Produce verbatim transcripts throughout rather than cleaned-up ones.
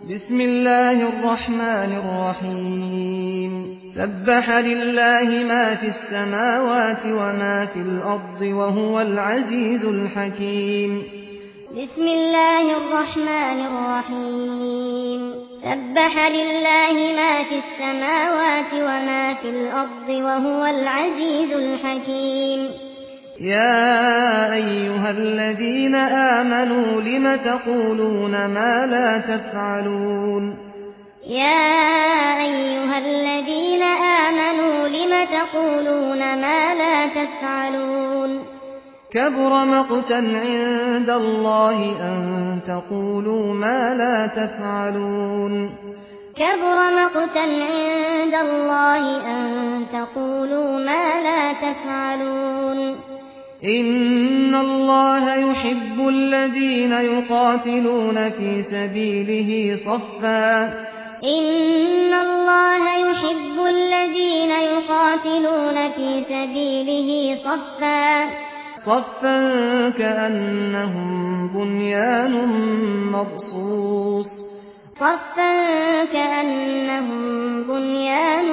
بسم الله الرحمن الرحيم سبح لله ما في السماوات وما في الأرض وهو العزيز الحكيم بسم الله الرحمن الرحيم سبح لله ما في السماوات وما في الأرض وهو العزيز الحكيم يا أيها الذين آمنوا لم تقولون ما لا تفعلون يا أيها الذين آمنوا لم تقولون ما لا تفعلون كبر مقتا عند الله أن تقولوا ما لا تفعلون كبر مقتا عند الله أن تقولوا ما لا تفعلون إن الله يحب الذين يقاتلون في سبيله صفا إن الله يحب الذين يقاتلون في سبيله صفا صفا كأنهم بنيان مرصوص صفا كأنهم بنيان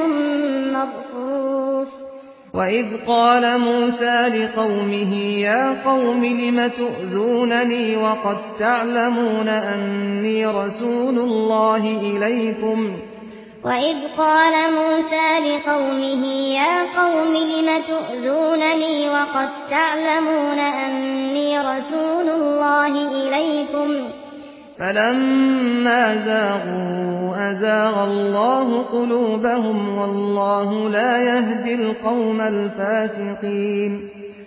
مرصوص وإذ قال موسى لقومه يا قوم لم تؤذونني وقد تعلمون أني رسول الله إليكم وإذ قال موسى لقومه يا قوم لم تؤذونني وقد تعلمون أني رسول الله إليكم فلما زاغوا أزاغ الله قلوبهم والله لا يهدي القوم الفاسقين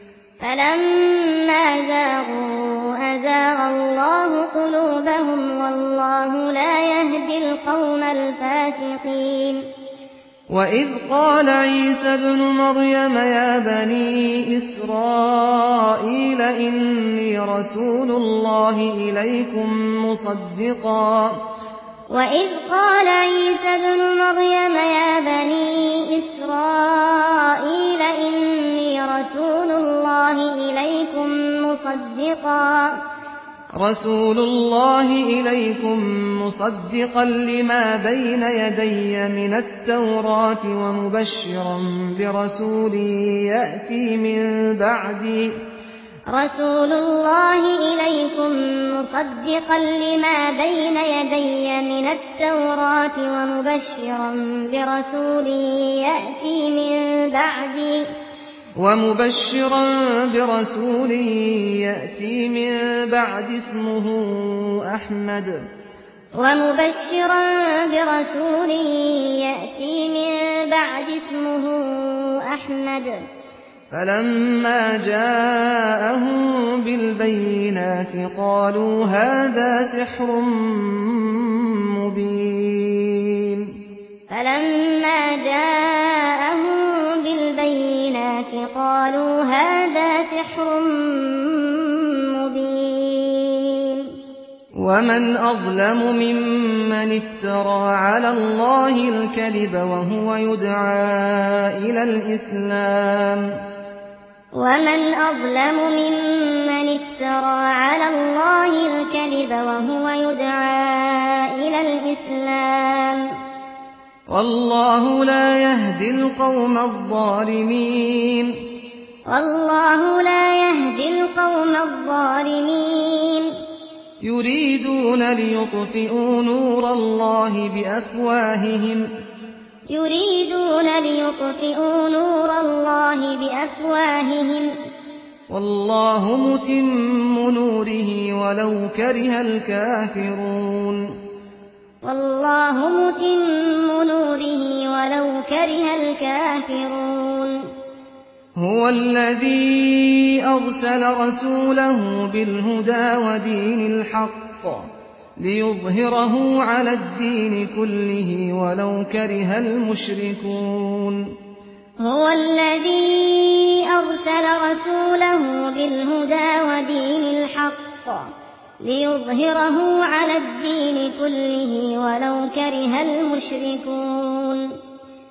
فلما زاغوا أزاغ الله قلوبهم والله لا يهدي القوم الفاسقين وإذ قال عيسى ابن مريم يا بني إسرائيل إني رسول الله إليكم مصدقا وإذ قال عيسى ابن مريم يا بني إسرائيل إني رسول الله إليكم مصدقا رسول الله إليكم مصدقا لما بين يدي من التوراة ومبشرا برسول يأتي من بعدي رسول الله إليكم مصدقا لما بين يدي من التوراة ومبشرا برسول يأتي من بعدي ومبشرا برسول يأتي من بعد اسمه أحمد ومبشرا برسول يأتي من بعد اسمه أحمد فلما جاءهم بالبينات قالوا هذا سحر مبين فلما جاءهم بالبينات قالوا هذا سحر مبين ومن أظلم ممن افترى على الله الكذب وهو يدعى إلى الإسلام ومن أظلم ممن افترى على الله الكذب وهو يدعى إلى الإسلام والله لا يهدي القوم الظالمين والله لا يهدي القوم الظالمين يريدون ليطفئوا نور الله بأفواههم يريدون ليطفئوا نور الله بأفواههم والله متم نوره ولو كره الكافرون والله متم نوره ولو كره الكافرون هو الذي أرسل رسوله بالهدى ودين الحق ليظهره على الدين كله ولو كره المشركون هو الذي أرسل رسوله بالهدى ودين الحق ليظهره على الدين كله ولو كره المشركون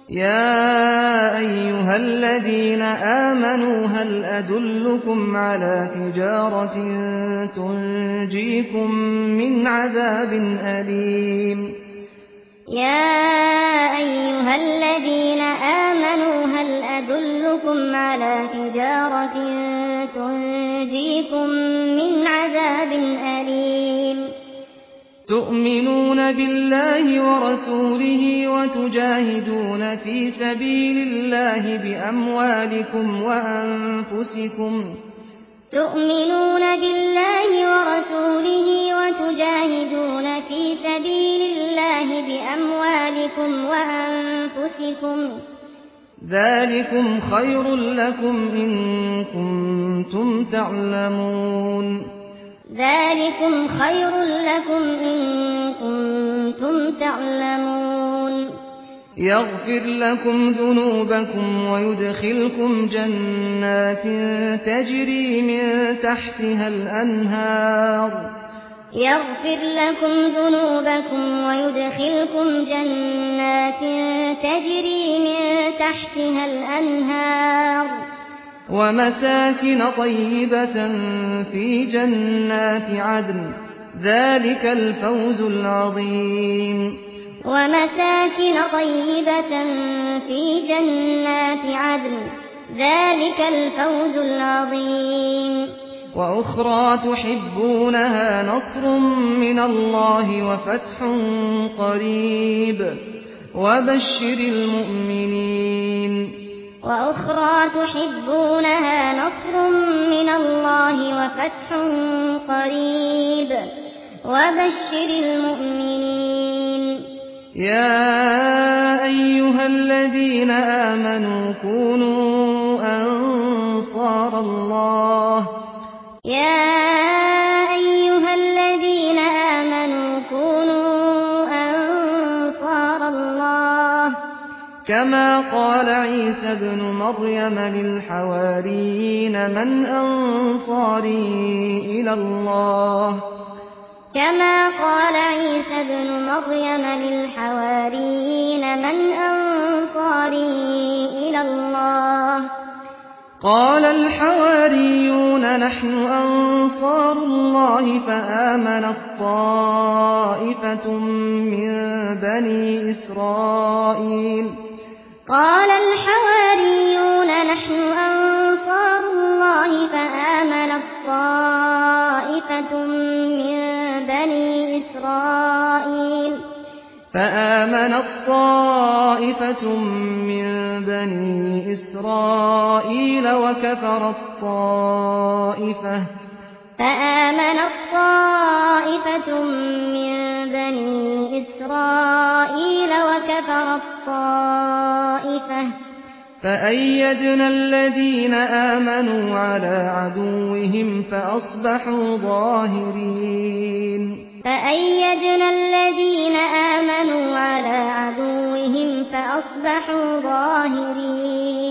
يا أيها الذين آمنوا هل أدلكم على تجارة تنجيكم من عذاب أليم يا أيها الذين آمنوا هل أدلكم على تجارة تنجيكم من عذاب أليم تؤمنون بالله ورسوله وتجاهدون في سبيل الله بأموالكم وأنفسكم تؤمنون بالله ورسوله وتجاهدون في سبيل الله بأموالكم وأنفسكم ذلكم خير لكم إن كنتم تعلمون ذلكم خير لكم إن كنتم تعلمون يغفر لكم ذنوبكم ويدخلكم جنات تجري من تحتها الأنهار يغفر لكم ذنوبكم ويدخلكم جنات تجري من تحتها الأنهار ومساكن طيبة في جنات عدن ذلك الفوز العظيم ومساكن طيبة في جنات عدن ذلك الفوز العظيم وأخرى تحبونها نصر من الله وفتح قريب وبشر المؤمنين وأخرى تحبونها نصر من الله وفتح قريب وبشر المؤمنين يا أيها الذين آمنوا كونوا أنصار الله يا أيها الذين آمنوا كونوا أنصار الله كما قال عيسى ابن مريم للحواريين من أنصاري إلى الله كما قال عيسى ابن مريم للحواريين من أنصاري إلى الله قال الحواريون نحن أنصار الله فآمنت طائفة من بني إسرائيل قال الحواريون نحن أنصار الله فآمنت طائفة من بني إسرائيل فآمنت طائفة من بني إسرائيل وكفرت طائفة فآمنت طائفة من بني إسرائيل وكفرت طائفة فأيدنا الذين آمنوا على عدوهم فأصبحوا ظاهرين فأيدنا الذين آمنوا على عدوهم فأصبحوا ظاهرين